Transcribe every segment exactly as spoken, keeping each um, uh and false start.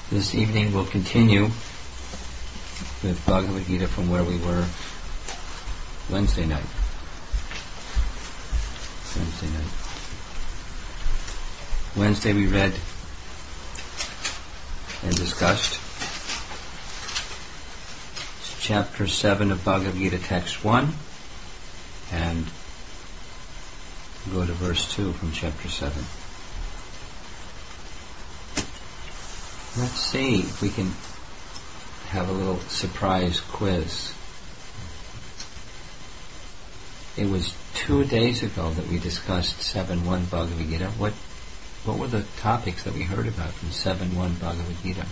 This evening we'll continue with Bhagavad Gita from where we were Wednesday night. Wednesday night. Wednesday we read and discussed chapter seven of Bhagavad Gita, text one, and go to verse two from chapter seven. Let's see if we can have a little surprise quiz. It was two days ago that we discussed seven one Bhagavad Gita. What what were the topics that we heard about from seven one Bhagavad Gita?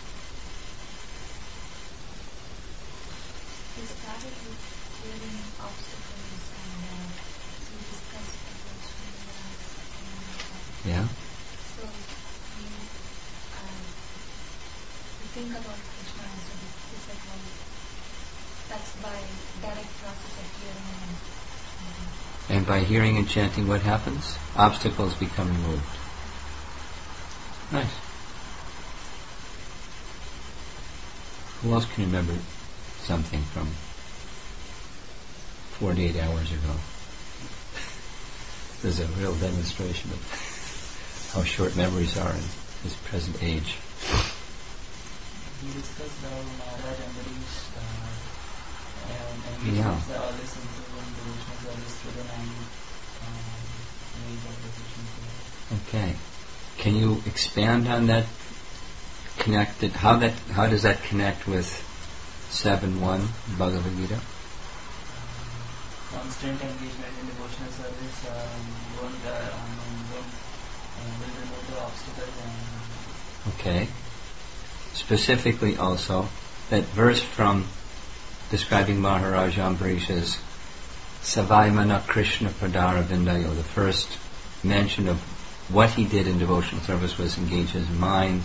We started with clearing obstacles and uh, we discussed the Yeah? So we, uh, we think about Krishna and so we said, well, that's by direct process of hearing and um, And by hearing and chanting, what happens? Obstacles become removed. Nice. Who else can remember something from forty-eight hours ago? This is a real demonstration of how short memories are in this present age. We discussed the Maharaj and the Rish, uh, and, and we Yeah. discussed the all essences and devotional service through the nine um, ways of devotion. Okay. Can you expand on that? Connected? How that? How does that connect with seven one Bhagavad Gita? Constant engagement in devotional service um, won't, uh, um, won't uh, will remove the obstacles and Okay. Specifically also, that verse from describing Maharaj Ambarish's Savaimana Krishna Pradara Vindayo, the first mention of what he did in devotional service was engage his mind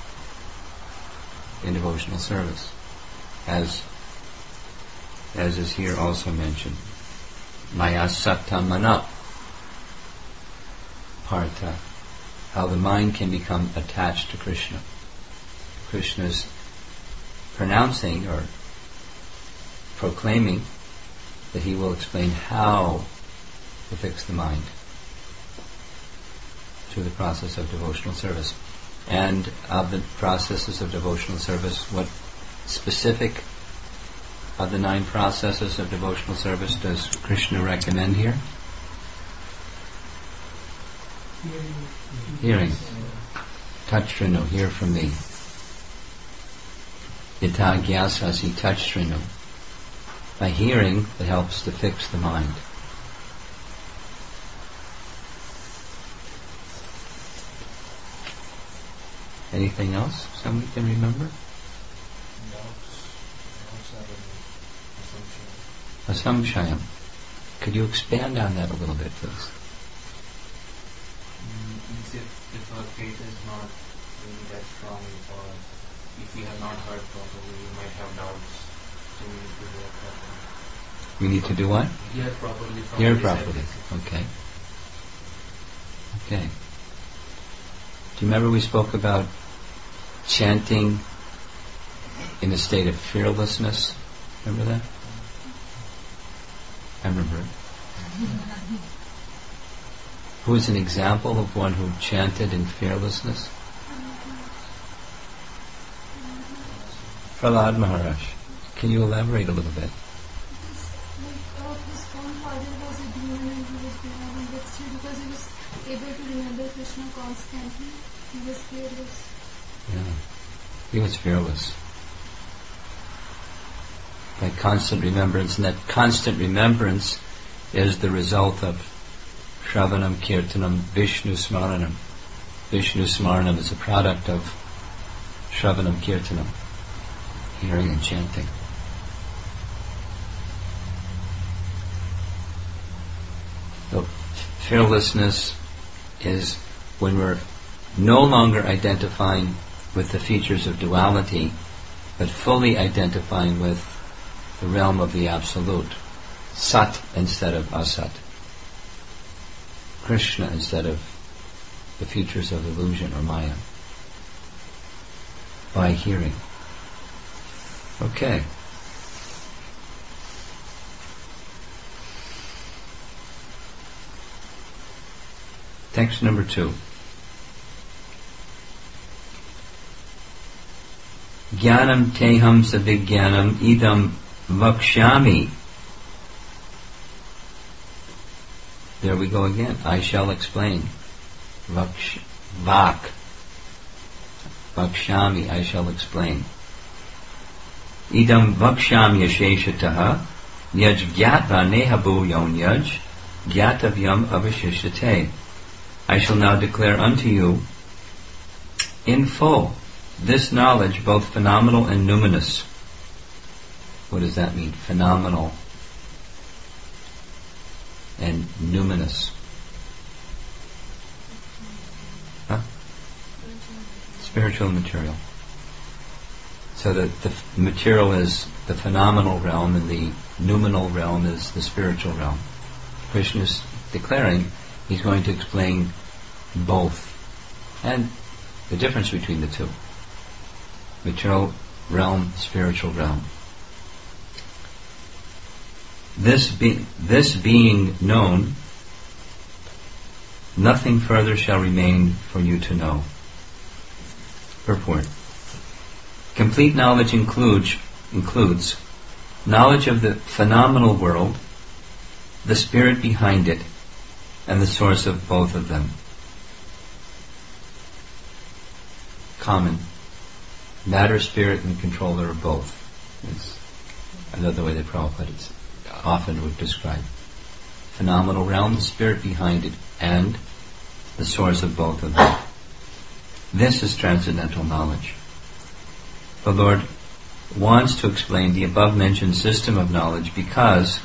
in devotional service, as as is here also mentioned. Maya Satta Mana Partha, how the mind can become attached to Krishna. Krishna's pronouncing or proclaiming that he will explain how to fix the mind through the process of devotional service. And of the processes of devotional service, what specific of the nine processes of devotional service does Krishna recommend here? Hearing. Touch Shrinu, hear from me. Yata Gyasasi, touch Shrinu. By hearing, it helps to fix the mind. Anything else somebody can remember? Asamshayam. Could you expand on that a little bit, please? Means if, if our faith is not really that strong, or if we have not heard properly, we might have doubts. So we need to hear properly. We need to do what? Hear properly. From Hear the properly. disciples. Okay. Okay. Do you remember we spoke about chanting in a state of fearlessness? Remember that? I remember it. Who is an example of one who chanted in fearlessness? Prahlad Maharaj. Can you elaborate a little bit? His own father was a demon and he was behind, but still because he was able to remember Krishna constantly, he was fearless. Yeah. He was fearless. By constant remembrance, and that constant remembrance is the result of Shravanam, Kirtanam, Vishnu Smaranam. Vishnu Smaranam is a product of Shravanam, Kirtanam, hearing and chanting. So fearlessness is when we're no longer identifying with the features of duality, but fully identifying with the realm of the Absolute. Sat instead of Asat. Krishna instead of the features of illusion or Maya. by hearing. Okay. Text number two. Jnanam teham savijnanam idam vakshami. There we go again. I shall explain. Vaksh, vak. Vakshami, I shall explain. Idam vaksham yasheshataha yaj gyatva nehabu yon yaj gyatavyam avashishate. I shall now declare unto you in full this knowledge, both phenomenal and numinous. What does that mean? Phenomenal and numinous. Huh? Spiritual and material. So the, the material is the phenomenal realm and the noumenal realm is the spiritual realm. Krishna is declaring he's going to explain both and the difference between the two. Material realm, spiritual realm. This, be, this being known, nothing further shall remain for you to know. Purport. Complete knowledge includes, includes knowledge of the phenomenal world, the spirit behind it, and the source of both of them. Common. Matter, spirit, and controller of both. It's another way that Prabhupada is often would describe. Phenomenal realm, the spirit behind it, and the source of both of them. This is transcendental knowledge. The Lord wants to explain the above-mentioned system of knowledge because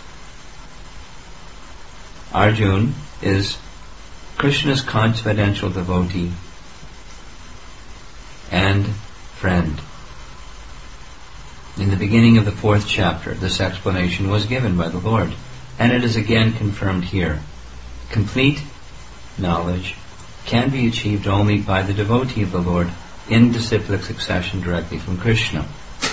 Arjuna is Krishna's confidential devotee and friend. In the beginning of the fourth chapter, this explanation was given by the Lord, and it is again confirmed here. Complete knowledge can be achieved only by the devotee of the Lord in disciplic succession directly from Krishna.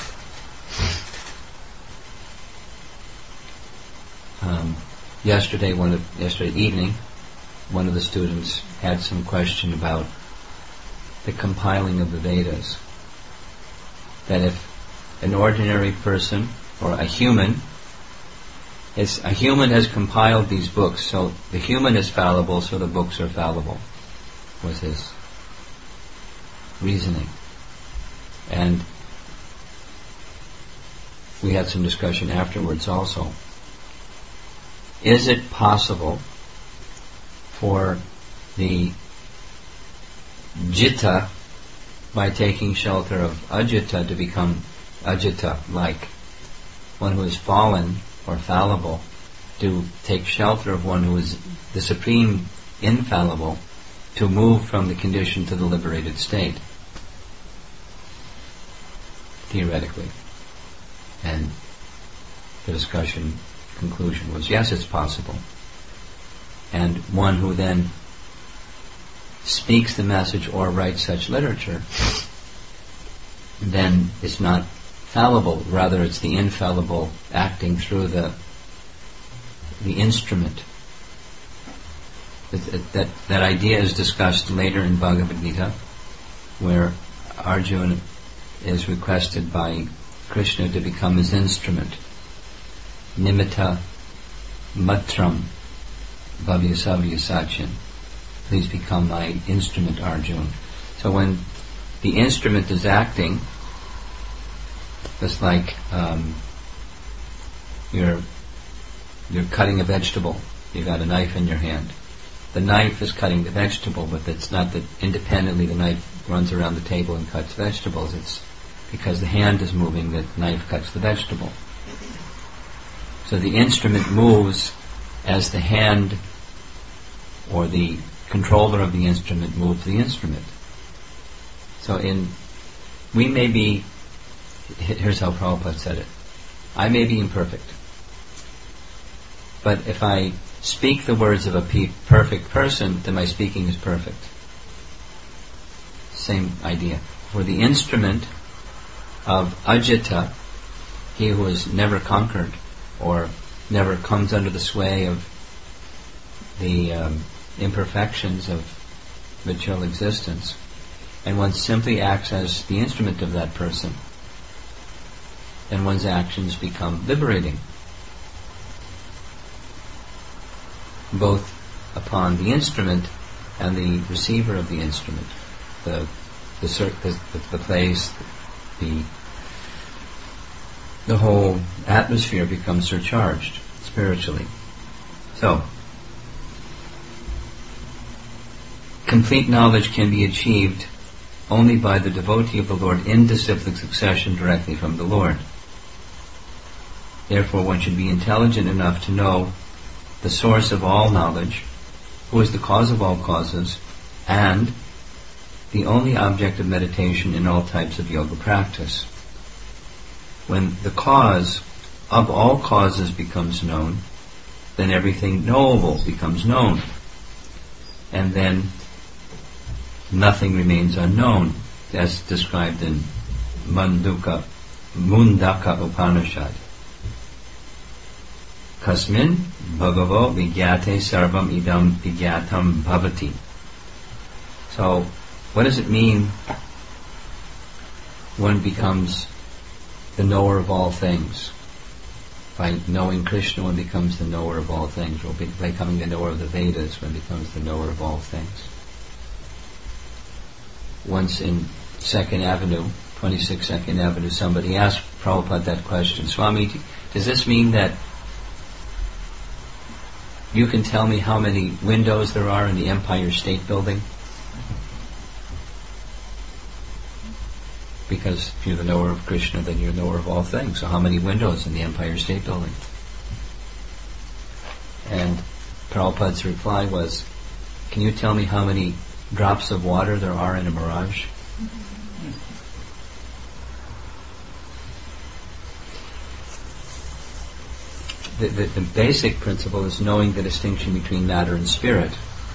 Um, yesterday, one of, yesterday evening, one of the students had some question about the compiling of the Vedas. That if an ordinary person or a human is a human has compiled these books, so the human is fallible, so the books are fallible, was his reasoning. And we had some discussion afterwards also. Is it possible for the Jitta, by taking shelter of Ajita, to become Ajita, like one who is fallen or fallible, to take shelter of one who is the supreme infallible, to move from the condition to the liberated state? Theoretically. And the discussion conclusion was, yes, it's possible. And one who then speaks the message or writes such literature, then it's not fallible, rather it's the infallible acting through the the instrument. That, that, that idea is discussed later in Bhagavad Gita, where Arjuna is requested by Krishna to become his instrument. Nimitta matram bhavyasavya sachin. Please become my instrument, Arjuna. So when the instrument is acting, just like um, you're you're cutting a vegetable, you've got a knife in your hand. The knife is cutting the vegetable, but it's not that independently the knife runs around the table and cuts vegetables. It's because the hand is moving that the knife cuts the vegetable. So the instrument moves as the hand or the controller of the instrument moves the instrument. So in we may be, here's how Prabhupada said it, I may be imperfect, but if I speak the words of a pe- perfect person, then my speaking is perfect. Same idea. For the instrument of Ajita, he who is never conquered or never comes under the sway of the um, imperfections of material existence, and one simply acts as the instrument of that person, then one's actions become liberating, both upon the instrument and the receiver of the instrument, the the, cir- the, the place, the the whole atmosphere becomes surcharged spiritually. So, complete knowledge can be achieved only by the devotee of the Lord in disciplic succession directly from the Lord. Therefore, one should be intelligent enough to know the source of all knowledge, who is the cause of all causes, and the only object of meditation in all types of yoga practice. When the cause of all causes becomes known, then everything knowable becomes known. And then nothing remains unknown, as described in Manduka, Mundaka Upanishad. Kasmin bhagavo vigyate sarvam idam vigyatam bhavati. So, what does it mean one becomes the knower of all things? By knowing Krishna, one becomes the knower of all things. Or by becoming the knower of the Vedas, one becomes the knower of all things. Once in Second Avenue, twenty-six Second Avenue, somebody asked Prabhupada that question. Swami, does this mean that you can tell me how many windows there are in the Empire State Building? Because if you're the knower of Krishna, then you're the knower of all things. So how many windows in the Empire State Building? And Prabhupada's reply was, can you tell me how many drops of water there are in a mirage? The, the, the basic principle is knowing the distinction between matter and spirit.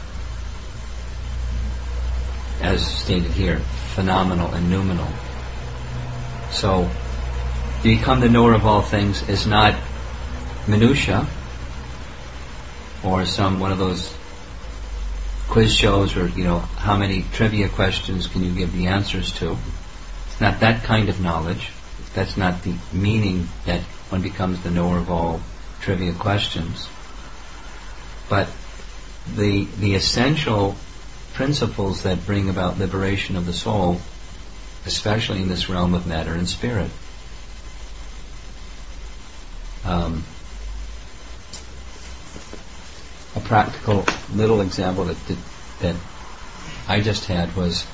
As stated here, phenomenal and noumenal. So, to become the knower of all things is not minutia, or some one of those quiz shows where, you know, how many trivia questions can you give the answers to. It's not that kind of knowledge. That's not the meaning that one becomes the knower of all trivia questions. But the the essential principles that bring about liberation of the soul, especially in this realm of matter and spirit. Um, a practical little example that, that that I just had was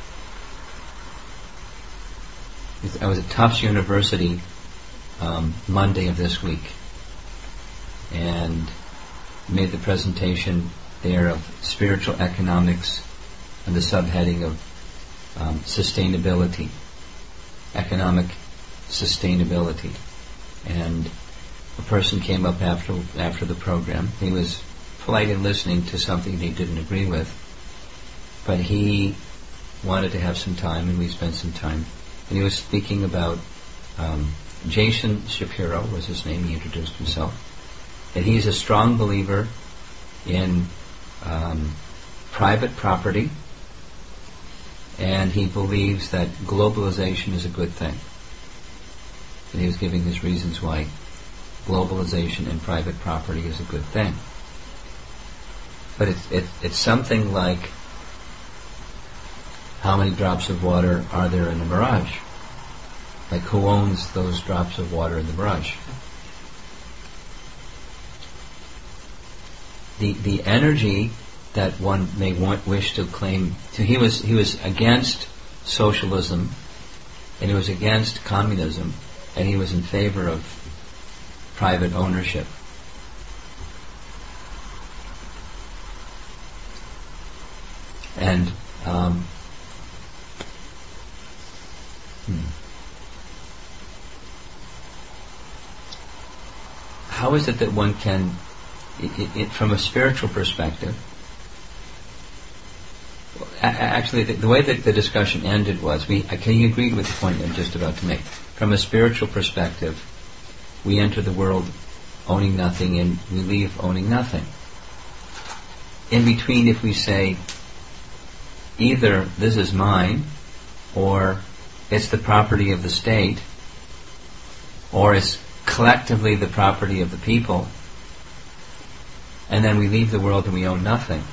I was at Tufts University um, Monday of this week, and made the presentation there of spiritual economics and the subheading of um, sustainability, economic sustainability. And a person came up after after the program. He was polite in listening to something he didn't agree with, but he wanted to have some time, and we spent some time. And he was speaking about um, Jason Shapiro was his name. He introduced himself. And he's a strong believer in um, private property, and he believes that globalization is a good thing. And he was giving his reasons why globalization and private property is a good thing. But it's, it, it's something like, how many drops of water are there in the mirage? Like, who owns those drops of water in the mirage? The the energy that one may want, wish to claim to, he was he was against socialism, and he was against communism, and he was in favor of private ownership. And um, hmm. how is it that one can, It, it, from a spiritual perspective, a- actually, the, the way that the discussion ended was, we, I can agree with the point I'm just about to make. From a spiritual perspective, we enter the world owning nothing and we leave owning nothing. In between, if we say, either this is mine, or it's the property of the state, or it's collectively the property of the people, and then we leave the world and we own nothing.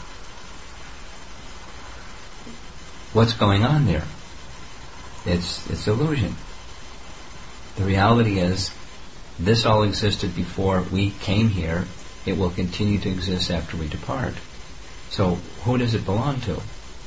What's going on there? It's it's illusion. The reality is, this all existed before we came here. It will continue to exist after we depart. So, who does it belong to?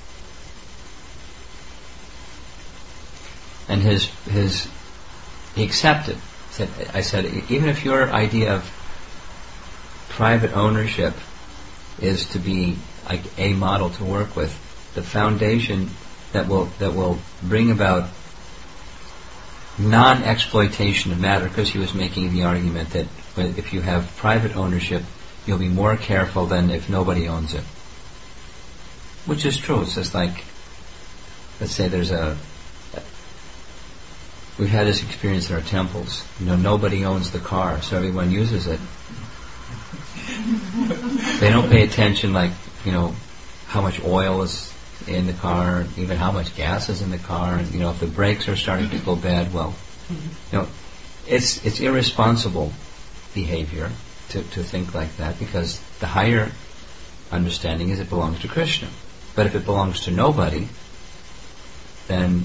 And his his he accepted. Said, I said, even if your idea of private ownership is to be like a model to work with, the foundation that will that will bring about non-exploitation of matter, because he was making the argument that if you have private ownership, you'll be more careful than if nobody owns it. Which is true. It's just like, let's say there's a, we've had this experience in our temples. You know, nobody owns the car, so everyone uses it. They don't pay attention, like, you know, how much oil is in the car, even how much gas is in the car, and, you know, if the brakes are starting to go bad, well, you know, it's it's irresponsible behavior to, to think like that, because the higher understanding is it belongs to Krishna. But if it belongs to nobody, then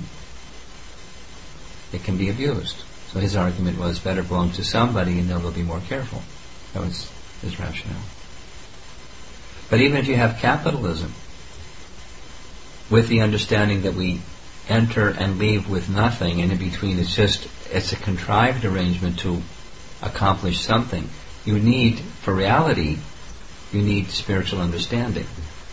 it can be abused. So his argument was, better belong to somebody and then they'll be more careful. That was his rationale. But even if you have capitalism, with the understanding that we enter and leave with nothing, and in between it's just, it's a contrived arrangement to accomplish something, you need, for reality, you need spiritual understanding.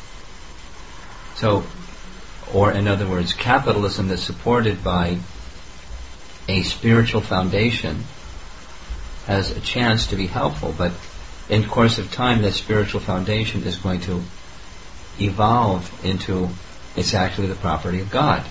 So, or in other words, capitalism that's supported by a spiritual foundation has a chance to be helpful, but in the course of time that spiritual foundation is going to evolve into, it's actually the property of God.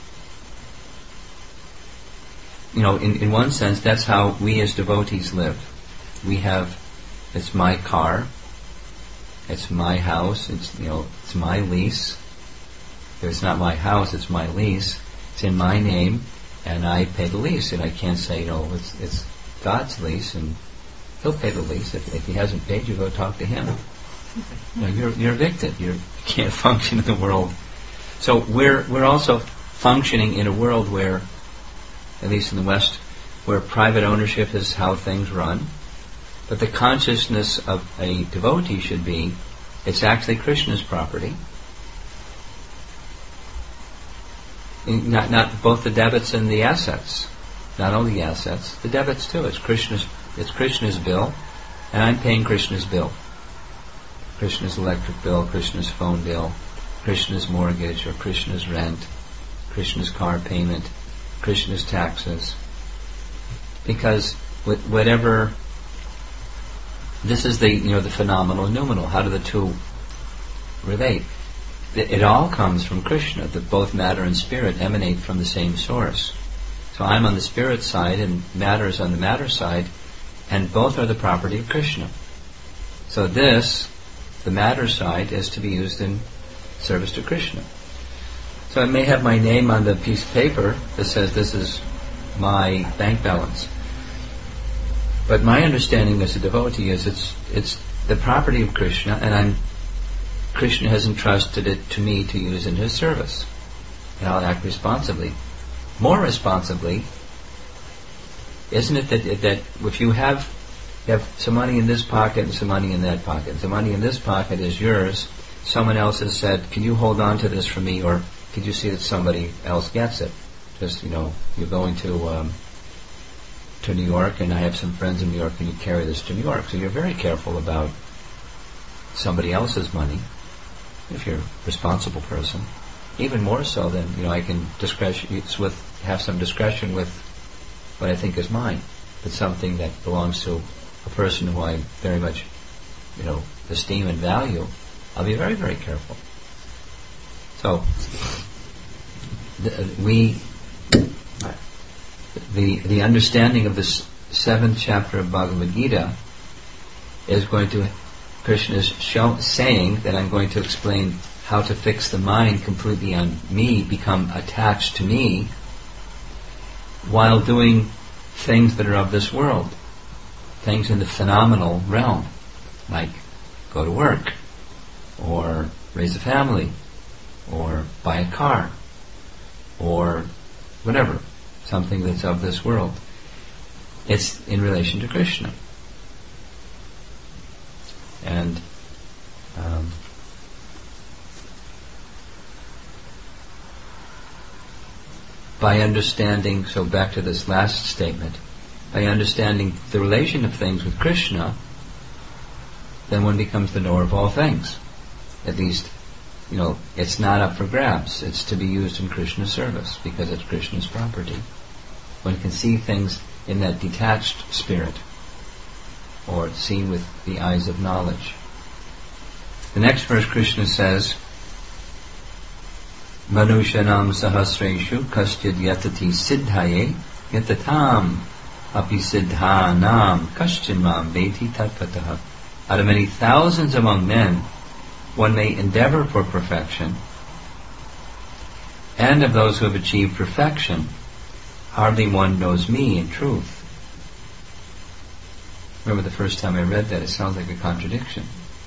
You know, in, in one sense, that's how we as devotees live. We have, it's my car, it's my house, it's, you know, it's my lease. If it's not my house, it's my lease. It's in my name, and I pay the lease. And I can't say, you know, it's, it's God's lease, and He'll pay the lease. If, if He hasn't paid you, go talk to Him. You know, you're you're evicted. You're, you can't function in the world. So we're we're also functioning in a world where, at least in the West, where private ownership is how things run. But the consciousness of a devotee should be, it's actually Krishna's property. Not not both the debits and the assets. Not only the assets, the debits too. It's Krishna's it's Krishna's bill, and I'm paying Krishna's bill. Krishna's electric bill, Krishna's phone bill, Krishna's mortgage or Krishna's rent, Krishna's car payment, Krishna's taxes. Because whatever, this is the you know the phenomenal and noumenal. How do the two relate? It all comes from Krishna. That both matter and spirit emanate from the same source. So I'm on the spirit side and matter is on the matter side, and both are the property of Krishna. So this, the matter side, is to be used in service to Krishna. So I may have my name on the piece of paper that says this is my bank balance. But my understanding as a devotee is it's it's the property of Krishna, and I'm Krishna has entrusted it to me to use in His service. And I'll act responsibly. More responsibly, isn't it that that if you have you have some money in this pocket and some money in that pocket, the money in this pocket is yours, someone else has said, can you hold on to this for me, or could you see that somebody else gets it? Just, you know, you're going to um, to New York, and I have some friends in New York, and you carry this to New York. So you're very careful about somebody else's money, if you're a responsible person. Even more so than, you know, I can discretion, it's with, have some discretion with what I think is mine. If it's something that belongs to a person who I very much, you know, esteem and value, I'll be very, very careful. So the, we the the understanding of this seventh chapter of Bhagavad Gita is going to, Krishna is show, saying that I'm going to explain how to fix the mind completely on me, become attached to me, while doing things that are of this world, things in the phenomenal realm, like go to work, or raise a family, or buy a car, or whatever, something that's of this world. It's in relation to Krishna. And um, by understanding, so back to this last statement, by understanding the relation of things with Krishna, then one becomes the knower of all things. At least, you know, it's not up for grabs. It's to be used in Krishna's service because it's Krishna's property. One can see things in that detached spirit, or seen with the eyes of knowledge. The next verse, Krishna says, Manushanam sahasreshu kaschid yatati siddhaye yatatam api siddhanam kaschinmam veti tatpataha. Out of many thousands among men, one may endeavor for perfection, and of those who have achieved perfection, hardly one knows me in truth. Remember the first time I read that, it sounds like a contradiction.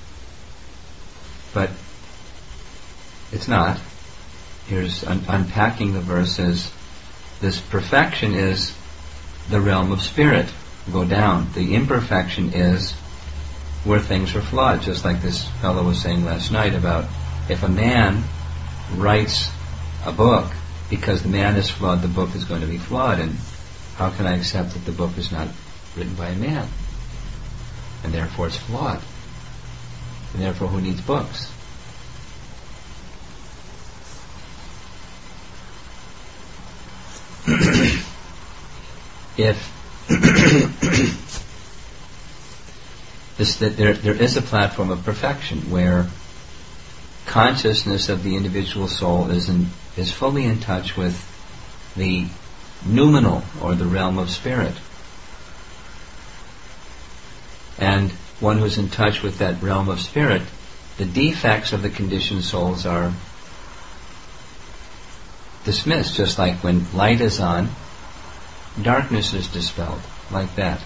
But it's not. Here's un- unpacking the verses. This perfection is the realm of spirit. Go down. The imperfection is where things are flawed, just like this fellow was saying last night about if a man writes a book, because the man is flawed, the book is going to be flawed, and how can I accept that the book is not written by a man? And therefore it's flawed. And therefore who needs books? If this, that there, there is a platform of perfection where consciousness of the individual soul is in, is fully in touch with the noumenal, or the realm of spirit. And one who's in touch with that realm of spirit, the defects of the conditioned souls are dismissed, just like when light is on, darkness is dispelled, like that.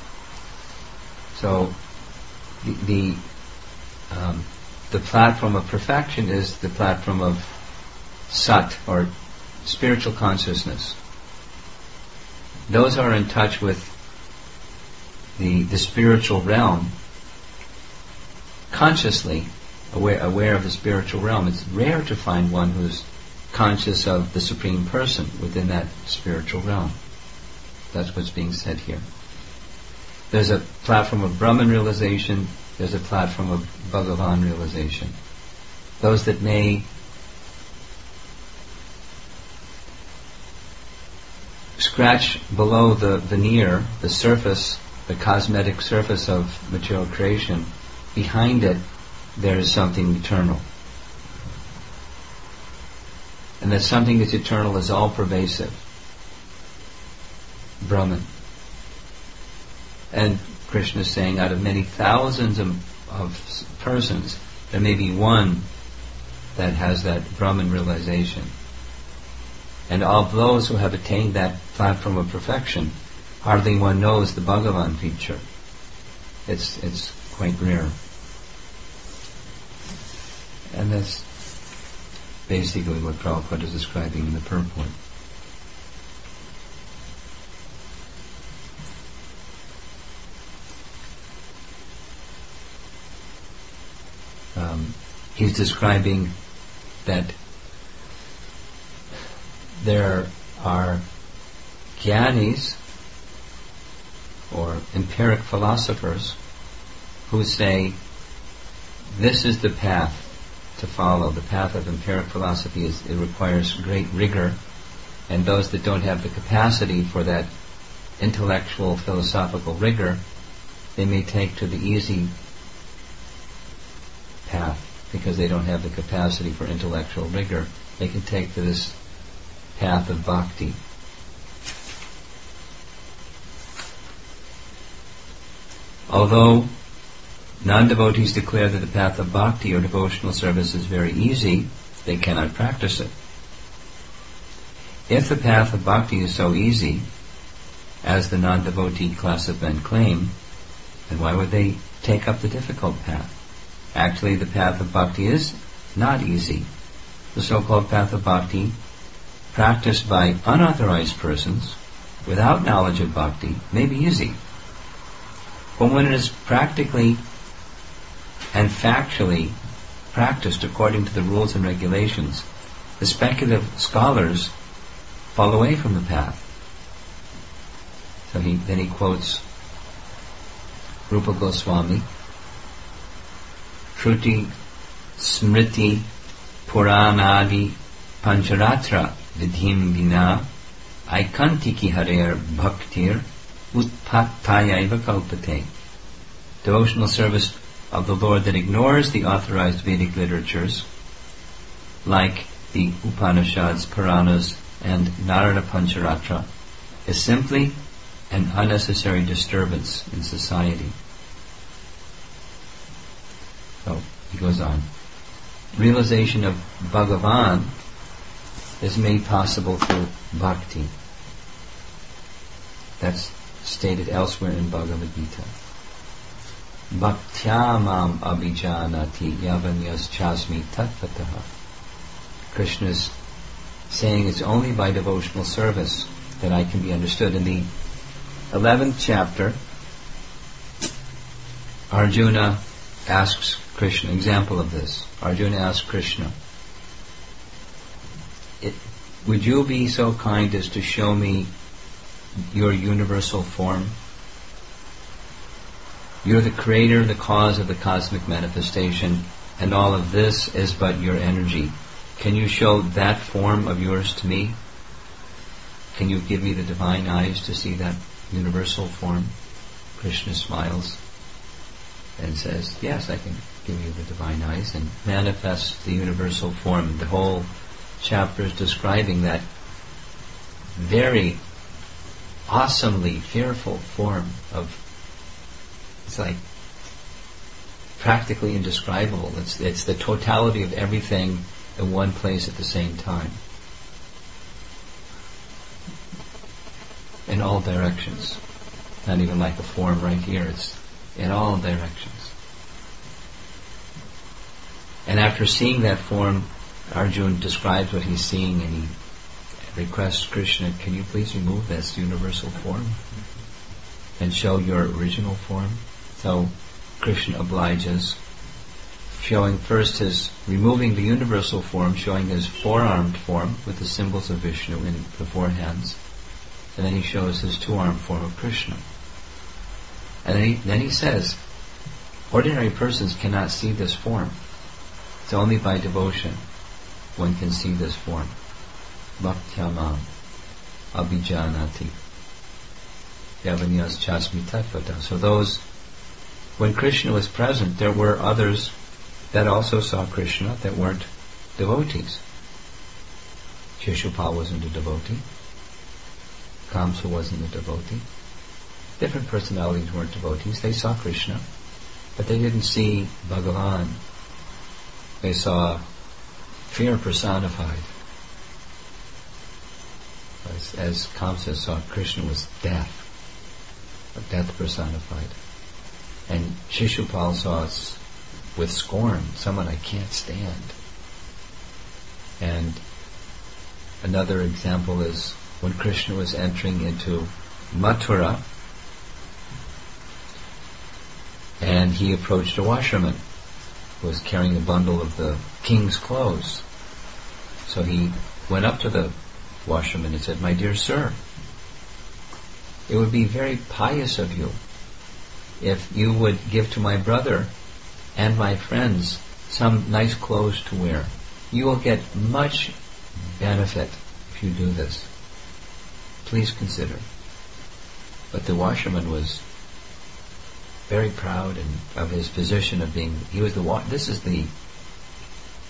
So the the, um, the platform of perfection is the platform of sat, or spiritual consciousness. Those are in touch with the the spiritual realm, consciously aware aware of the spiritual realm. It's rare to find one who's conscious of the Supreme Person within that spiritual realm. That's what's being said here. There's a platform of Brahman realization, there's a platform of Bhagavan realization. Those that may scratch below the veneer, the surface, the cosmetic surface of material creation, behind it there is something eternal. And that something that's eternal is all-pervasive. Brahman. And Krishna is saying, out of many thousands of, of persons, there may be one that has that Brahman realization. And of those who have attained that platform of perfection, hardly one knows the Bhagavan feature. It's it's quite rare. And that's basically what Prabhupada is describing in the purport. Um, he's describing that there are jnanis, or empiric philosophers, who say this is the path to follow. The path of empiric philosophy is, it requires great rigor, and those that don't have the capacity for that intellectual philosophical rigor, they may take to the easy path. because they don't have the capacity for intellectual rigor, they can take to this path of bhakti. Although non-devotees declare that the path of bhakti or devotional service is very easy, they cannot practice it. If the path of bhakti is so easy, as the non-devotee class of men claim, then why would they take up the difficult path? Actually, the path of bhakti is not easy. The so-called path of bhakti, practiced by unauthorized persons, without knowledge of bhakti, may be easy. But when it is practically and factually practiced according to the rules and regulations, the speculative scholars fall away from the path. So he then he quotes Rupa Goswami, Shruti Smriti Puranadi Pancharatra Vidhim Vina Aikantiki Harer Bhaktir Utpattayaiva Kalpate. Devotional service of the Lord that ignores the authorized Vedic literatures, like the Upanishads, Puranas, and Narada Pancharatra, is simply an unnecessary disturbance in society. So, he goes on. Realization of Bhagavan is made possible through bhakti. That's stated elsewhere in Bhagavad Gita. Bhaktyamam abhijanati yavanyas chasmi tattvataha. Krishna is saying it's only by devotional service that I can be understood. In the eleventh chapter, Arjuna asks Krishna, example of this. Arjuna asks Krishna, it, would you be so kind as to show me your universal form? You're the creator, the cause of the cosmic manifestation, and all of this is but your energy. Can you show that form of yours to me? Can you give me the divine eyes to see that universal form? Krishna smiles and says, yes, I can give you the divine eyes, and manifests the universal form. The whole chapter is describing that very awesomely fearful form of, it's like practically indescribable. It's, it's the totality of everything in one place at the same time. In all directions. Not even like a form right here. It's in all directions. And after seeing that form, Arjuna describes what he's seeing, and he requests Krishna, can you please remove this universal form and show your original form? So Krishna obliges, showing first his, removing the universal form, showing his four-armed form with the symbols of Vishnu in the four hands. And then he shows his two-armed form of Krishna. And then he, then he says, ordinary persons cannot see this form. It's only by devotion one can see this form. Bhaktyamam abhijanati yavanyas chasmi tattvata. So those, when Krishna was present, there were others that also saw Krishna that weren't devotees. Shishupal wasn't a devotee. Kamsa wasn't a devotee. Different personalities weren't devotees. They saw Krishna, but they didn't see Bhagavan. They saw fear personified. As, as Kamsa saw Krishna was death, or death personified. And Shishupal saw us with scorn, someone I can't stand. And another example is when Krishna was entering into Mathura, and he approached a washerman who was carrying a bundle of the king's clothes. So he went up to the washerman and said, my dear sir, it would be very pious of you if you would give to my brother and my friends some nice clothes to wear. You will get much benefit if you do this. Please consider. But the washerman was very proud and of his position of being, he was the wa- this is the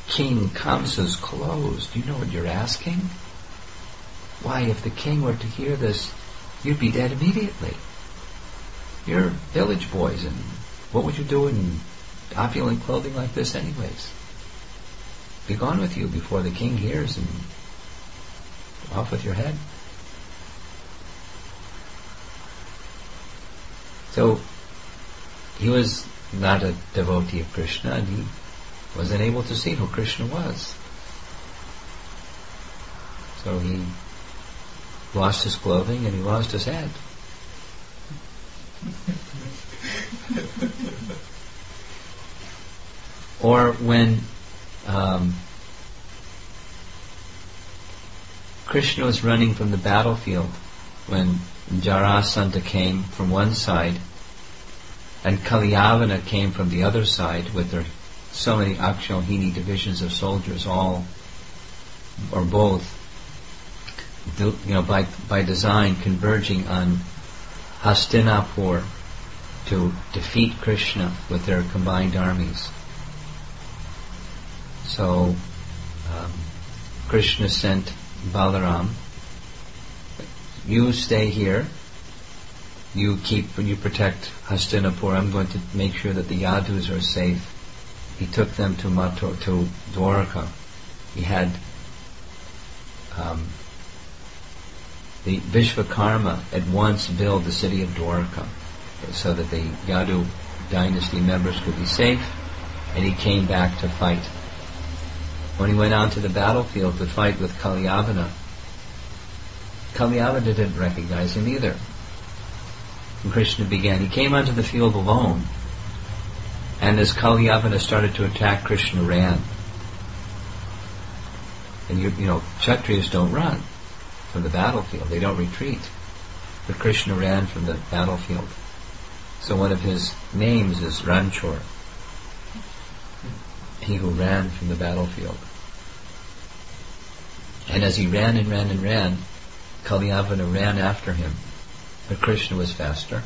King Kamsa's clothes. Do you know what you're asking? Why, if the king were to hear this, you'd be dead immediately. You're village boys, and what would you do in opulent clothing like this anyways? Be gone with you before the king hears, and off with your head. So, he was not a devotee of Krishna, and he wasn't able to see who Krishna was. So he lost his clothing and he lost his head. Or when um, Krishna was running from the battlefield, when Jarasandha came from one side and Kalyavana came from the other side with their so many Akshohini divisions of soldiers, all or both, you know, by by design converging on Hastinapur to defeat Krishna with their combined armies. So um, Krishna sent Balaram, you stay here, you keep, you protect Hastinapur, I'm going to make sure that the Yadus are safe. He took them to Mathura, to Dwarka. He had um, the Vishvakarma at once build the city of Dwarka so that the Yadu dynasty members could be safe, and he came back to fight. When he went out to the battlefield to fight with Kalyavana, Kalyavana didn't recognize him either. And Krishna began, he came onto the field alone, and as Kalyavana started to attack, Krishna ran. And you, you know, Kshatriyas don't run from the battlefield, they don't retreat. But Krishna ran from the battlefield. So one of his names is Ranchor, he who ran from the battlefield. And as he ran and ran and ran, Kalyavana ran after him. But Krishna was faster.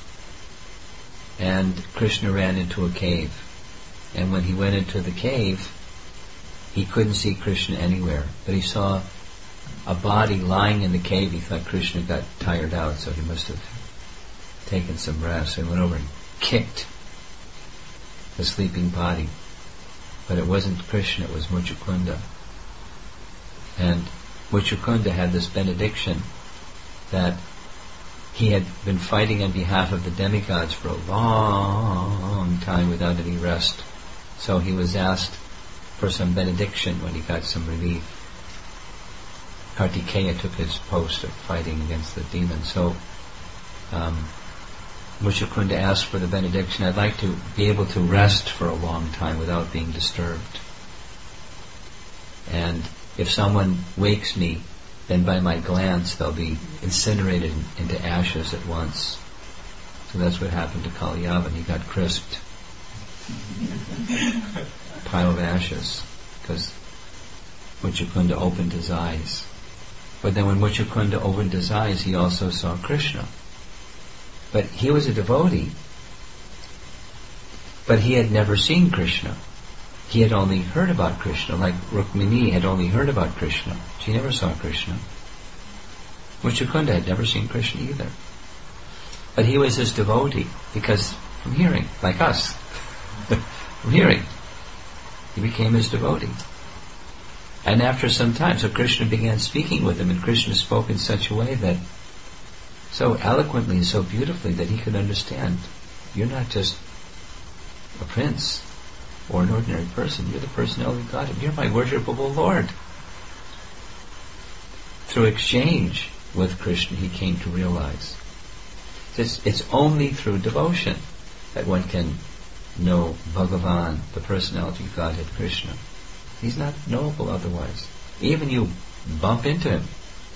And Krishna ran into a cave. And when he went into the cave, he couldn't see Krishna anywhere. But he saw a body lying in the cave. He thought Krishna got tired out, so he must have taken some rest. And went over and kicked the sleeping body. But it wasn't Krishna, it was Muchukunda. And Muchukunda had this benediction that he had been fighting on behalf of the demigods for a long time without any rest. So he was asked for some benediction when he got some relief. Kartikeya took his post of fighting against the demon. So um, Muchukunda asked for the benediction, I'd like to be able to rest for a long time without being disturbed. And if someone wakes me, then by my glance they'll be incinerated into ashes at once. So that's what happened to Kalyavana. He got crisped. Pile of ashes. Because Muchukunda opened his eyes. But then when Muchukunda opened his eyes, he also saw Krishna. But he was a devotee, but he had never seen Krishna. He had only heard about Krishna, like Rukmini had only heard about Krishna. She never saw Krishna. Muchukunda had never seen Krishna either. But he was his devotee, because from hearing, like us, from hearing, he became his devotee. And after some time, so Krishna began speaking with him, and Krishna spoke in such a way that, so eloquently and so beautifully, that he could understand, you're not just a prince or an ordinary person, you're the personality of God, and you're my worshipable Lord. Through exchange with Krishna, he came to realize it's, it's only through devotion that one can know Bhagavan, the personality of Godhead Krishna. He's not knowable otherwise. Even you bump into him,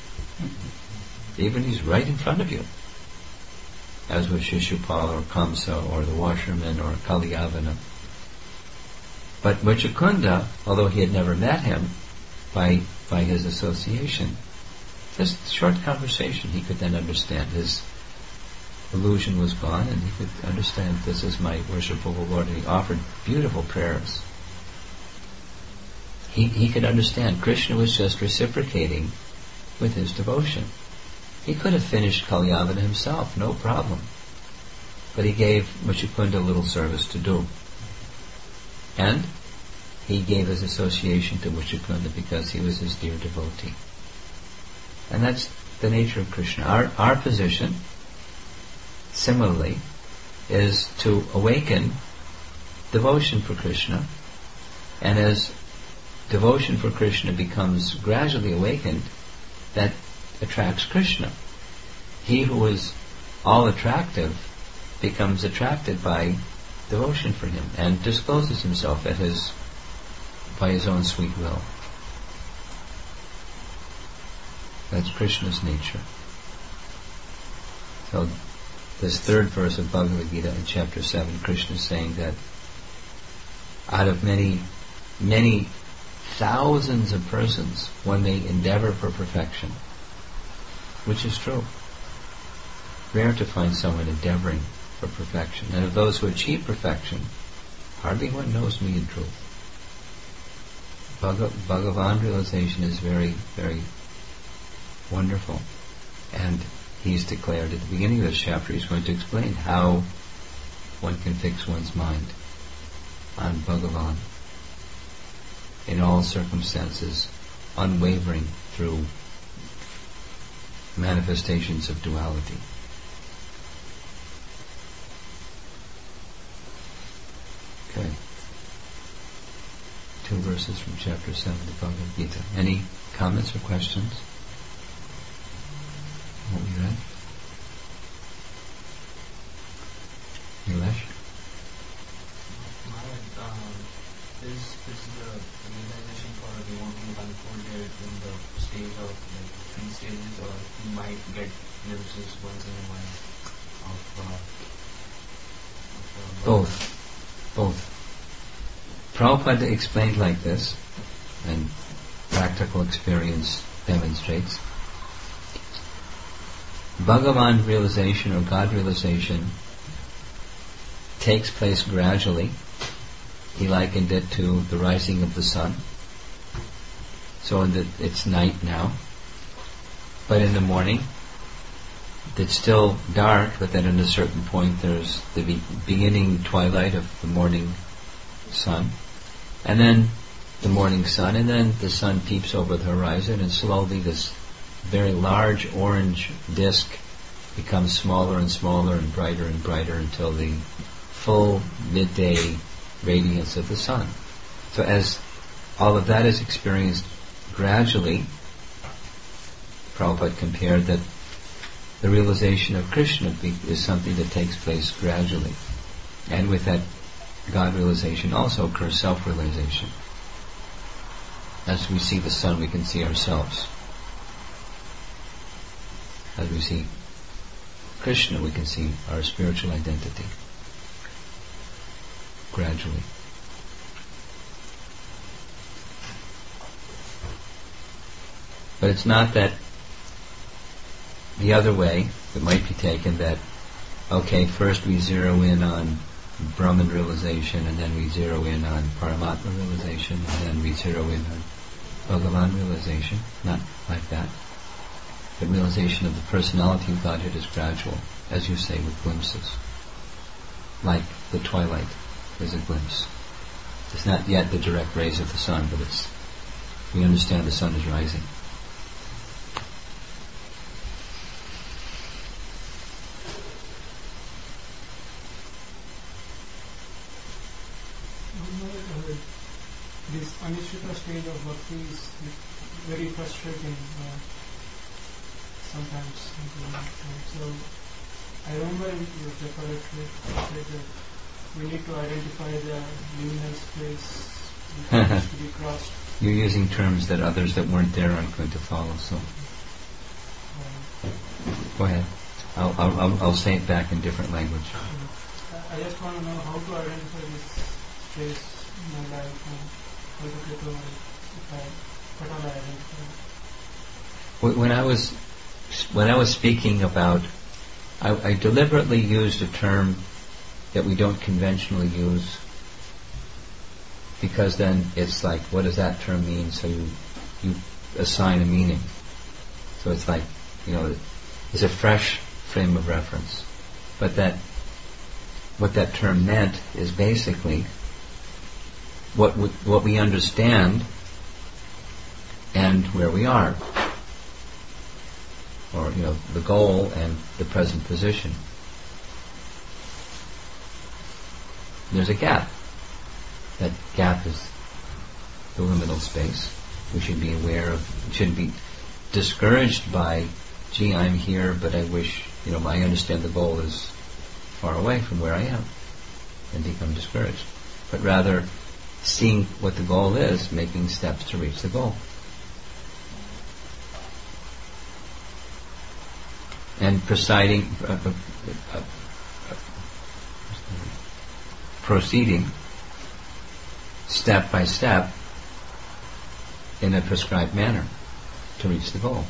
even he's right in front of you, as with Shishupal or Kamsa or the washerman or Kalyavana. But Muchukunda, although he had never met him, by by his association, just short conversation, he could then understand. His illusion was gone, and he could understand, this is my worshipful Lord, and he offered beautiful prayers. he, he could understand. Krishna was just reciprocating with his devotion. He could have finished Kalyavana himself, no problem. But he gave Muchukunda a little service to do. And he gave his association to Muchukunda because he was his dear devotee. And that's the nature of Krishna. Our, our position, similarly, is to awaken devotion for Krishna. And as devotion for Krishna becomes gradually awakened, that attracts Krishna. He who is all attractive becomes attracted by devotion for him and discloses himself at his by his own sweet will. That's Krishna's nature. So this third verse of Bhagavad Gita in chapter seven, Krishna is saying that out of many, many thousands of persons, one may endeavor for perfection, which is true. Rare to find someone endeavoring for perfection. And of those who achieve perfection, hardly one knows me in truth. Bhagav- Bhagavan realization is very, very wonderful. And he's declared at the beginning of this chapter, he's going to explain how one can fix one's mind on Bhagavan in all circumstances, unwavering through manifestations of duality. Okay. Two verses from chapter seven of Bhagavad Gita. Any comments or questions? What we read? Nilesh? Maharaj, um, is, is the realization for a devotee unfolded in the stage of like three stages, or he might get glimpses once in a while of, uh, of uh, Both. Both. Prabhupada explained like this, and practical experience demonstrates. Bhagavan realization or God realization takes place gradually. He likened it to the rising of the sun. So in the, it's night now. But in the morning, it's still dark, but then at a certain point there's the be- beginning twilight of the morning sun. And then the morning sun, and then the sun peeps over the horizon, and slowly this very large orange disk becomes smaller and smaller and brighter and brighter until the full midday radiance of the sun. So as all of that is experienced gradually, Prabhupada compared that the realization of Krishna be, is something that takes place gradually. And with that God realization also occurs self-realization. As we see the sun, we can see ourselves. As we see Krishna, we can see our spiritual identity. Gradually. But it's not that the other way that might be taken, that okay, first we zero in on Brahman realization, and then we zero in on Paramatma realization, and then we zero in on Bhagavan realization. Not like that. The realization of the personality of Godhead is gradual, as you say, with glimpses. Like the twilight is a glimpse. It's not yet the direct rays of the sun, but it's, we understand the sun is rising. This Anishita stage of bhakti is very frustrating uh, sometimes. So I remember in your preparatory said that we need to identify the liminal space which needs to be crossed. You're using terms that others that weren't there aren't going to follow, so Uh, go ahead. I'll, I'll, I'll, I'll say it back in different language. I I just want to know how to identify this space in my life and how to get over it if I, what all I identify. Wh- When I was when I was speaking about, I, I deliberately used a term that we don't conventionally use, because then it's like, what does that term mean? So you you assign a meaning. So it's like, you know, it's a fresh frame of reference. But that what that term meant is basically what w- what we understand and where we are, or you know, the goal and the present position. There's a gap. That gap is the liminal space. We should be aware of. We shouldn't be discouraged by, gee, I'm here, but I wish, you know, I understand the goal is far away from where I am, and become discouraged. But rather, seeing what the goal is, making steps to reach the goal. And presiding, uh, uh, uh, uh, proceeding step by step in a prescribed manner to reach the goal.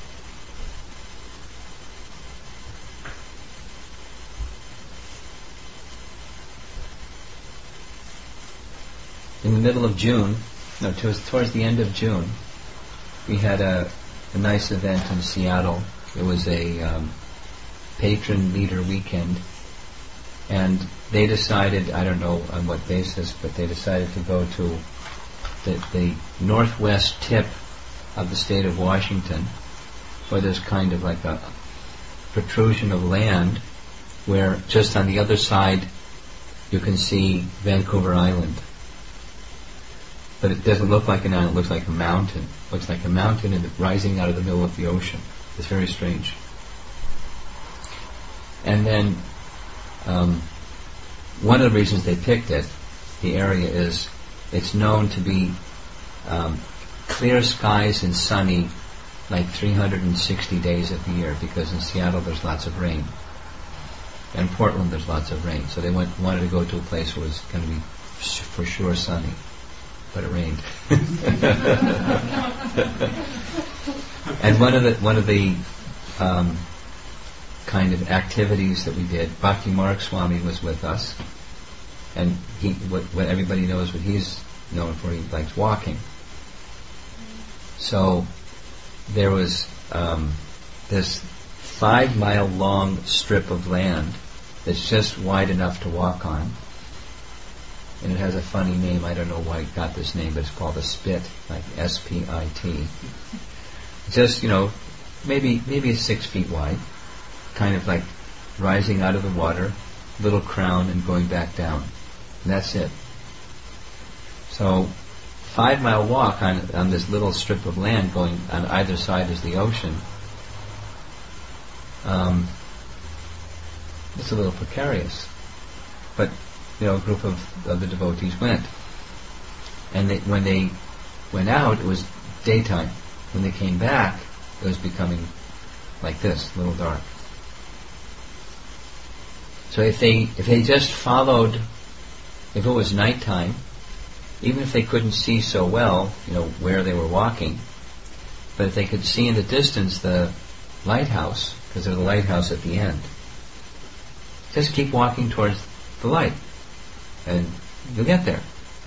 In the middle of June, no, towards, towards the end of June, we had a, a nice event in Seattle. It was a um, patron leader weekend, and they decided, I don't know on what basis, but they decided to go to the, the northwest tip of the state of Washington, where there's kind of like a protrusion of land, where just on the other side you can see Vancouver Island. But it doesn't look like an island, it looks like a mountain. It looks like a mountain and rising out of the middle of the ocean. It's very strange. And then um, one of the reasons they picked it, the area, is it's known to be um, clear skies and sunny like three hundred sixty days of the year, because in Seattle there's lots of rain. And in Portland there's lots of rain. So they went, wanted to go to a place where it was going to be for sure sunny. But it rained. And one of the one of the um, kind of activities that we did, Bhakti Marg Swami was with us, and he what, what everybody knows what he's known for, he likes walking. So there was um, this five mile long strip of land that's just wide enough to walk on. And it has a funny name. I don't know why it got this name, but it's called a spit, like S P I T. Just, you know, maybe maybe six feet wide, kind of like rising out of the water, little crown and going back down. And that's it. So, five mile walk on on this little strip of land, going on either side is the ocean. Um, it's a little precarious, but you know, a group of, of the devotees went. And they, when they went out, it was daytime. When they came back, it was becoming like this, a little dark. So if they if they just followed, if it was nighttime, even if they couldn't see so well, you know, where they were walking, but if they could see in the distance the lighthouse, because there's a lighthouse at the end, just keep walking towards the light. And you'll get there.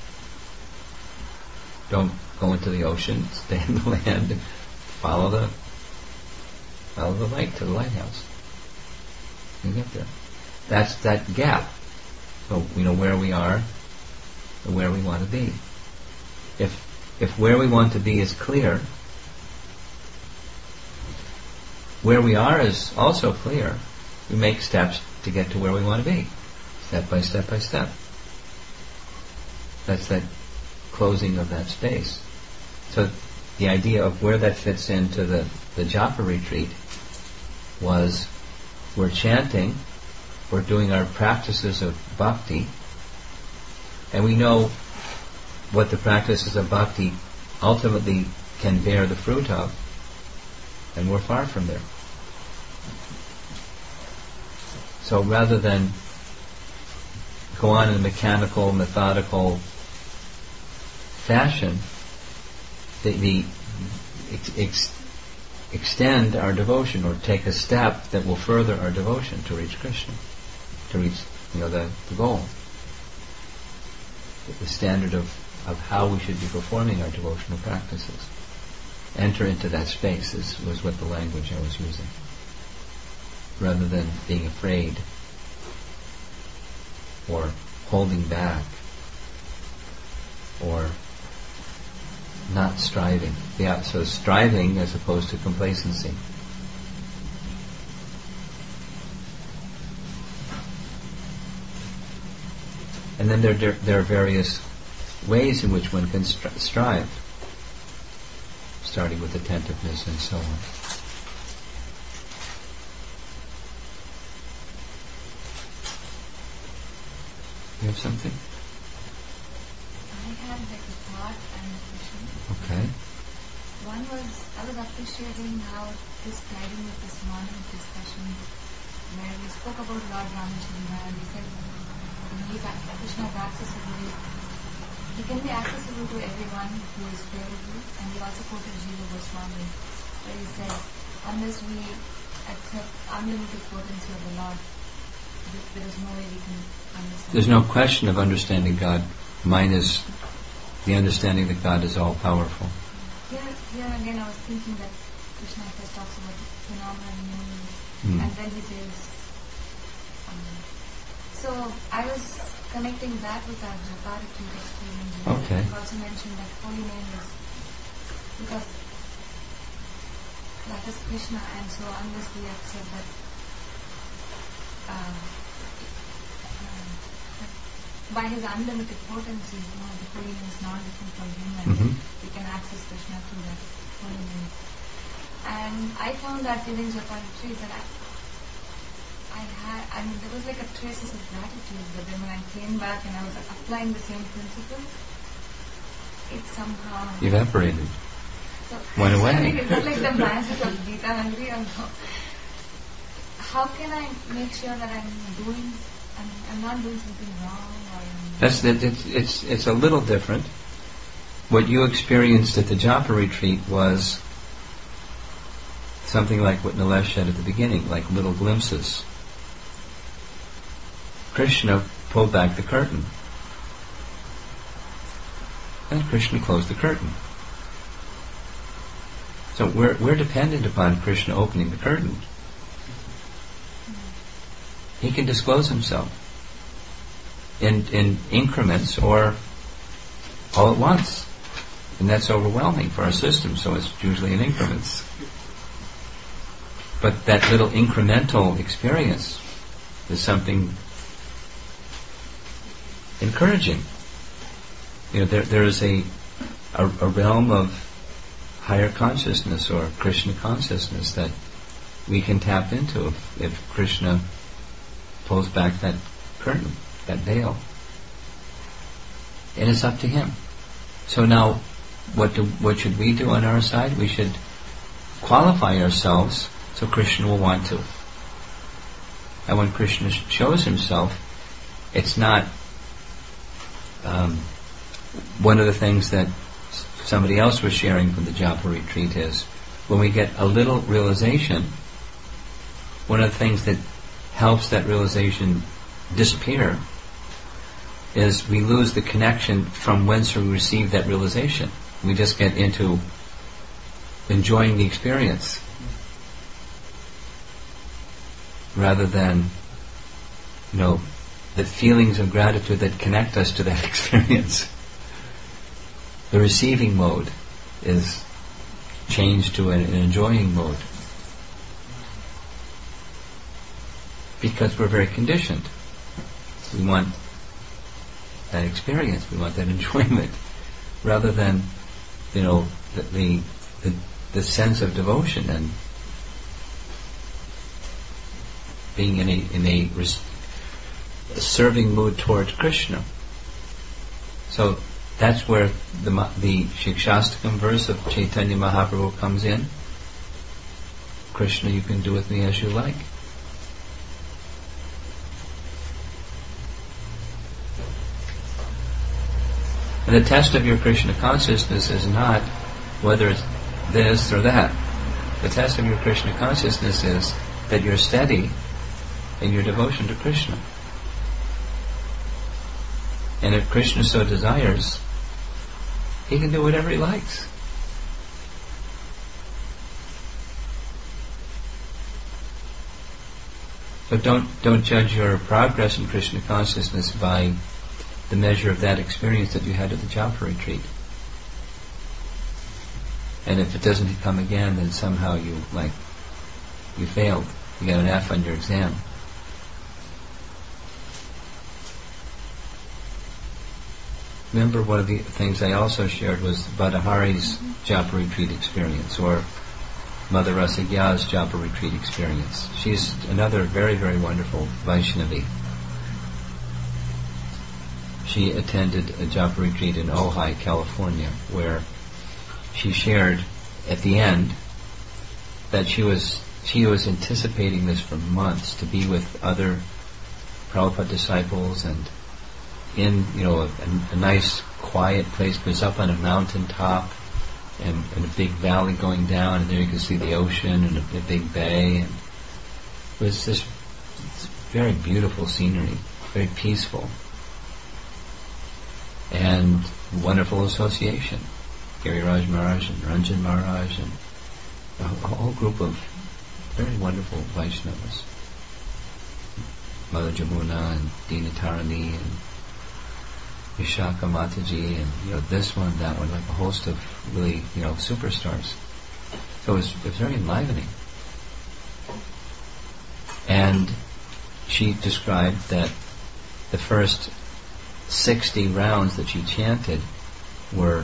Don't go into the ocean, stay in the land, and follow the follow the light to the lighthouse. You'll get there. That's that gap. So we know where we are and where we want to be. If if where we want to be is clear, where we are is also clear, we make steps to get to where we want to be. Step by step by step. That's that closing of that space. So the idea of where that fits into the, the japa retreat was, we're chanting, we're doing our practices of bhakti, and we know what the practices of bhakti ultimately can bear the fruit of, and we're far from there. So rather than go on in a mechanical, methodical fashion, the, the ex, ex, extend our devotion, or take a step that will further our devotion to reach Krishna, to reach, you know, the, the goal. the standard of, of how we should be performing our devotional practices. Enter into that space is, was what the language I was using. Rather than being afraid or holding back or not striving. Yeah, so striving as opposed to complacency. And then there, there, there are various ways in which one can stri- strive, starting with attentiveness and so on. You have something? I had like a thought and a question. Okay. One was, I was appreciating how this guiding with this morning discussion where we spoke about Lord Ramachandra and we said he is Krishna is accessible. He can be accessible to everyone who is favorable, and he also quoted Jiva Goswami where he said, unless we accept unlimited potency of the Lord, there is no way we can understand. There's no question of understanding God. Mine is the understanding that God is all powerful. Here, here again, I was thinking that Krishna first talks about phenomena and meaning, Mm. and then he says. Um, so I was connecting that with our Japa retreat experience. Okay. You also mentioned that holy name is because that is Krishna, and so unless we accept that. Um, um, by his unlimited potency, you know, the holy name is not different from him, and Mhm. we can access Krishna through that holy name. And I found that during Japan retreat that I, I had, I mean, there was like a traces of gratitude, but then when I came back and I was applying the same principle, it somehow Evaporated. so, Went so away. I mean, is that like the magic of Gita Hungry or no? How can I make sure that I'm doing, I'm, I'm not doing something wrong or I'm That's it, it's, it's it's a little different. What you experienced at the Japa retreat was something like what Nilesh said at the beginning, like little glimpses. Krishna pulled back the curtain. And Krishna closed the curtain. So we're we're dependent upon Krishna opening the curtain. He can disclose himself in in increments or all at once. And that's overwhelming for our system, so it's usually in increments. But that little incremental experience is something encouraging. You know, there there is a, a a realm of higher consciousness or Krishna consciousness that we can tap into if, if Krishna pulls back that curtain, that veil. And it's up to him. So now, what do what should we do on our side? We should qualify ourselves so Krishna will want to. And when Krishna sh- shows himself, it's not um, one of the things that s- somebody else was sharing from the Japa retreat is when we get a little realization, one of the things that helps that realization disappear is we lose the connection from whence we receive that realization. We just get into enjoying the experience rather than, you know, the feelings of gratitude that connect us to that experience. The receiving mode is changed to an, an enjoying mode because we're very conditioned. We want that experience, we want that enjoyment, rather than, you know, the the, the, the sense of devotion and being in a in a, res- a serving mood towards Krishna. So that's where the ma- the Shikshastakam verse of Chaitanya Mahaprabhu comes in. Krishna, you can do with me as you like. And the test of your Krishna consciousness is not whether it's this or that. The test of your Krishna consciousness is that you're steady in your devotion to Krishna. And if Krishna so desires, he can do whatever he likes. So don't don't judge your progress in Krishna consciousness by the measure of that experience that you had at the japa retreat. And if it doesn't come again, then somehow you like you failed. You got an F on your exam. Remember, one of the things I also shared was Badahari's japa retreat experience, or Mother Rasagya's japa retreat experience. She's another very, very wonderful Vaishnavi. She attended a japa retreat in Ojai, California, where she shared at the end that she was she was anticipating this for months, to be with other Prabhupada disciples and in, you know, a, a nice quiet place. It was up on a mountain top and, and a big valley going down, and there you could see the ocean and a, a big bay, and it was this very beautiful scenery, very peaceful, and wonderful association. Giriraj Maharaj and Ranjan Maharaj and a, a whole group of very wonderful Vaishnavas. Mother Jamuna and Dina Tarani and Vishaka Mataji, and you know, this one, that one, like a host of really, you know, superstars. So it was, it was very enlivening. And she described that the first sixty rounds that she chanted were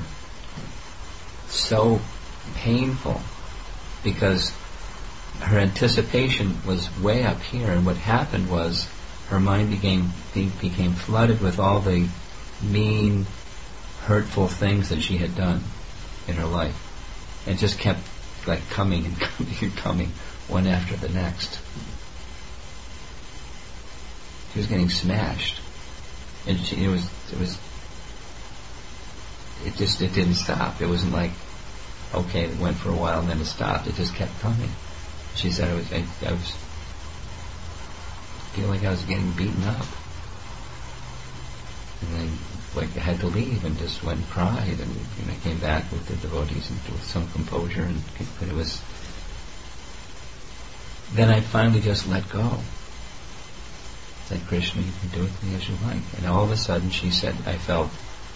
so painful because her anticipation was way up here, and what happened was her mind became became flooded with all the mean, hurtful things that she had done in her life, and just kept like coming and coming and coming, one after the next. She was getting smashed, and she, it was it was it just it didn't stop. It wasn't like, okay, it went for a while and then it stopped. It just kept coming. She said, I was I, I was feeling like I was getting beaten up. And I like I had to leave and just went and cried, and you know, I came back with the devotees and with some composure, and but it was. Then I finally just let go. Said, Krishna, you can do with me as you like. And all of a sudden, she said, I felt.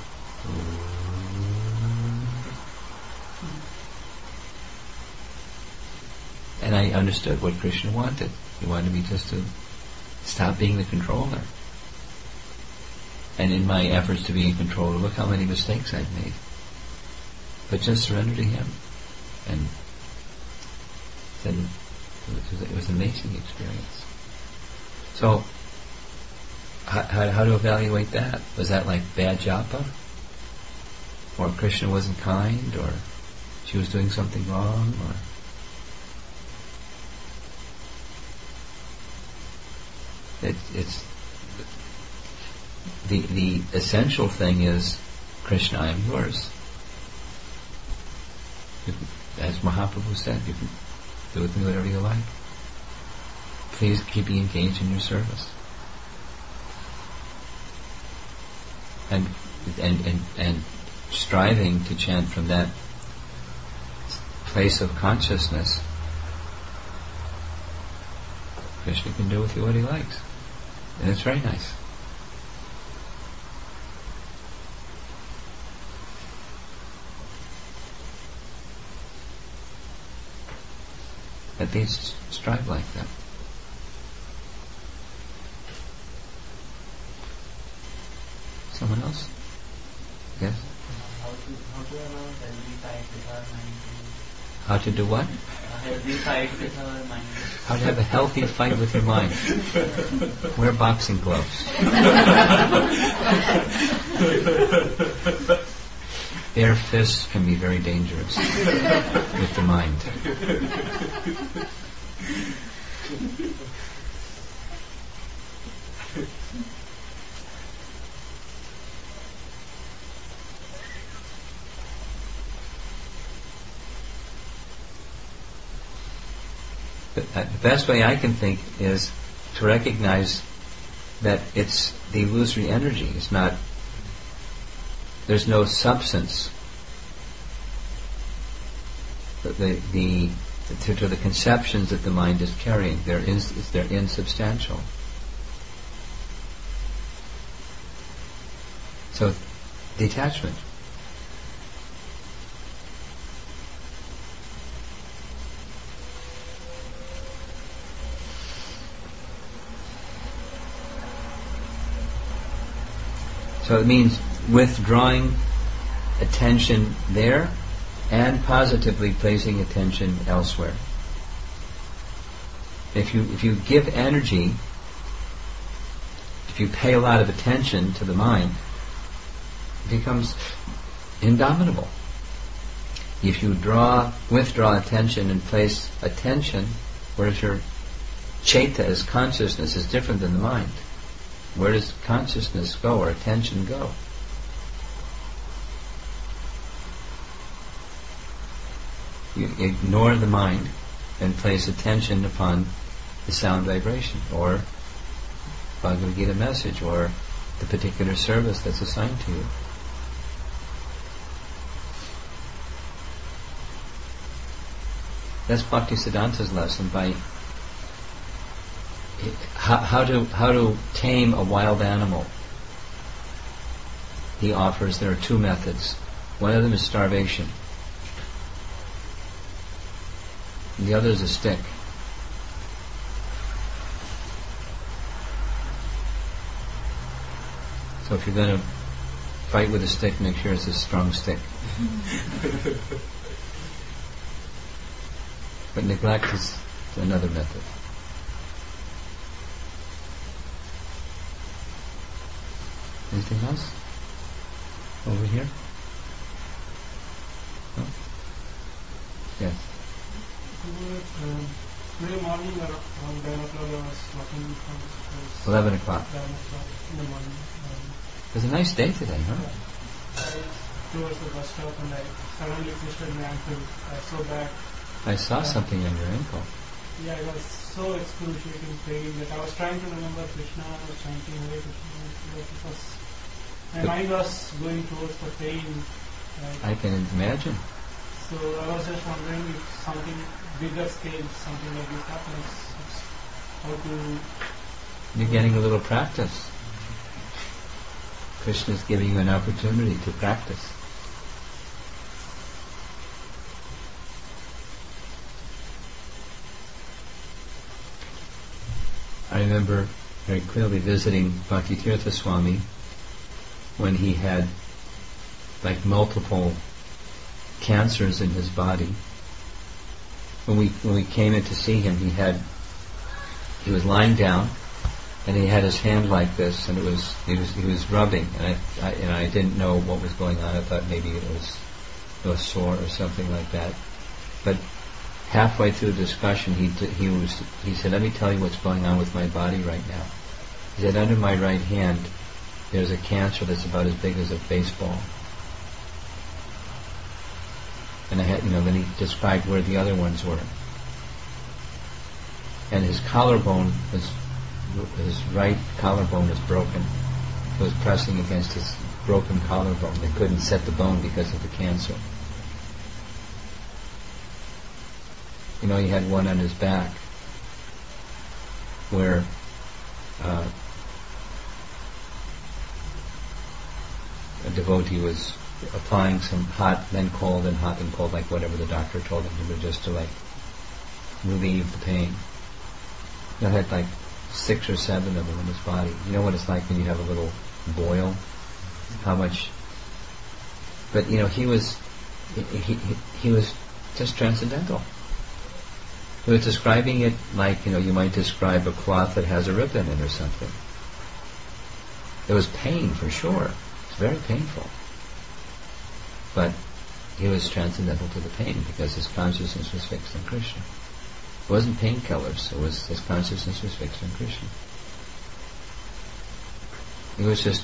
And I understood what Krishna wanted. He wanted me just to stop being the controller. And in my efforts to be a controller, look how many mistakes I've made. But just surrender to Him. And then it was, it was an amazing experience. So, how, how, how to evaluate that? Was that like bad japa? Or Krishna wasn't kind? Or she was doing something wrong? Or it, it's the the essential thing is, Krishna, I am yours. You can, as Mahaprabhu said, you can do with me whatever you like. Please keep me engaged in your service. And and and and striving to chant from that place of consciousness, Krishna can do with you what he likes. And it's very nice. At least strive like that. Someone else? Yes? How to, how to have a healthy fight with our mind? How to do what? A healthy fight with our mind. How to have a healthy fight with your mind. Wear boxing gloves. Bare fists can be very dangerous with the mind. The best way I can think is to recognize that it's the illusory energy. It's not there's no substance. The, the, the to, to the conceptions that the mind is carrying, they're, ins, they're insubstantial. So, detachment. So it means withdrawing attention there and positively placing attention elsewhere. If you if you give energy, if you pay a lot of attention to the mind, it becomes indomitable. If you draw, withdraw attention and place attention, whereas your chaita is consciousness, is different than the mind. Where does consciousness go or attention go? You ignore the mind and place attention upon the sound vibration or Bhagavad Gita message or the particular service that's assigned to you. That's Bhaktisiddhanta's lesson by how, how to how to tame a wild animal. He offers there are two methods. One of them is starvation. And the other is a stick. So if you're going to fight with a stick, make sure it's a strong stick. But neglect is another method. Anything else? Over here? No? Yes. Um, today morning around eleven o'clock I was walking from Eleven o'clock. eleven o'clock in the morning. Um, It was a nice day today, huh? I towards the bus stop and I suddenly twisted my ankle. I was so bad. I saw Yeah. something on your ankle. Yeah, it was so excruciating pain that I was trying to remember Krishna, I was chanting Hare Krishna, but it was, my But- mind was going towards the pain. Right? I can imagine. So I was just wondering if something bigger scale, something like this happens. It's how to. You're getting a little practice. Krishna is giving you an opportunity to practice. I remember very clearly visiting Bhaktitirtha Swami when he had like multiple cancers in his body. When we when we came in to see him, he had he was lying down and he had his hand like this, and it was he was he was rubbing, and I, I and I didn't know what was going on. I thought maybe it was it was sore or something like that. But halfway through the discussion, he d- he was he said, "Let me tell you what's going on with my body right now." He said, "Under my right hand, there's a cancer that's about as big as a baseball." And I had, you know, then he described where the other ones were. And his collarbone was, his right collarbone was broken. It was pressing against his broken collarbone. They couldn't set the bone because of the cancer. You know, he had one on his back where uh, a devotee was applying some hot, then cold, and hot and cold, like whatever the doctor told him to do, just to like relieve the pain. He had like six or seven of them in his body. You know what it's like when you have a little boil? How much? But you know, he was he he, he was just transcendental. He was describing it like, you know, you might describe a cloth that has a rip in it or something. There was pain for sure. It's very painful. But he was transcendental to the pain because his consciousness was fixed on Krishna. It wasn't painkillers, it was his consciousness was fixed on Krishna. He was just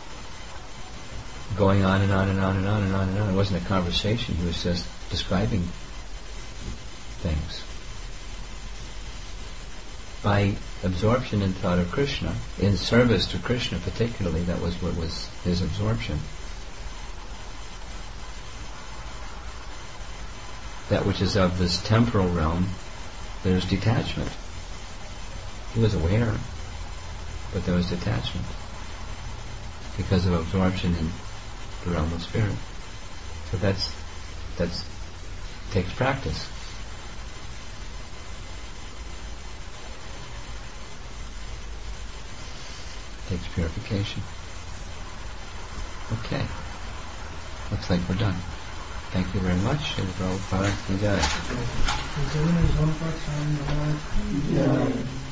going on and on and on and on and on and on. It wasn't a conversation, he was just describing things. By absorption in thought of Krishna, in service to Krishna particularly, that was what was his absorption. that which is of this temporal realm, there's detachment. He was aware, but there was detachment because of absorption in the realm of spirit. So that's that's takes practice. Takes purification. Okay. Looks like we're done. Thank you very much. Shri Prabhupada ki jai. Is there one part?